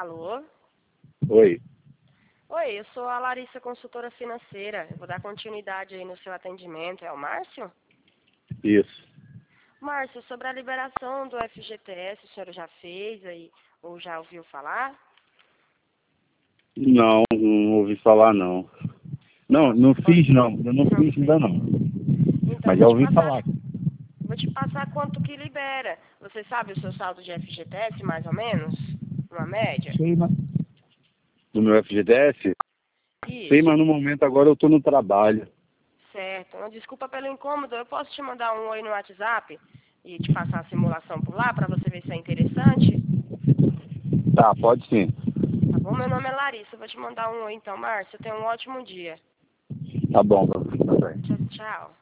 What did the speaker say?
Alô? Oi. Oi, eu sou a Larissa, consultora financeira. Eu vou dar continuidade aí no seu atendimento. É o Márcio? Isso. Márcio, sobre a liberação do FGTS, o senhor já fez aí ou já ouviu falar? Não, não ouvi falar não. Não fiz não. Eu não fiz ainda não. Então, Mas já ouvi falar. vou te passar quanto que libera. Você sabe o seu saldo de FGTS, mais ou menos? Uma média? Sei, mas... Do meu FGTS? Isso. Sei, mas no momento agora eu estou no trabalho. Certo. Desculpa pelo incômodo. Eu posso te mandar um oi no WhatsApp e te passar a simulação por lá para você ver se é interessante? Tá, pode sim. Tá bom? Meu nome é Larissa. Eu vou te mandar um oi então, Márcio. Tenha um ótimo dia. Tá bom, pra você também. Tchau, tchau.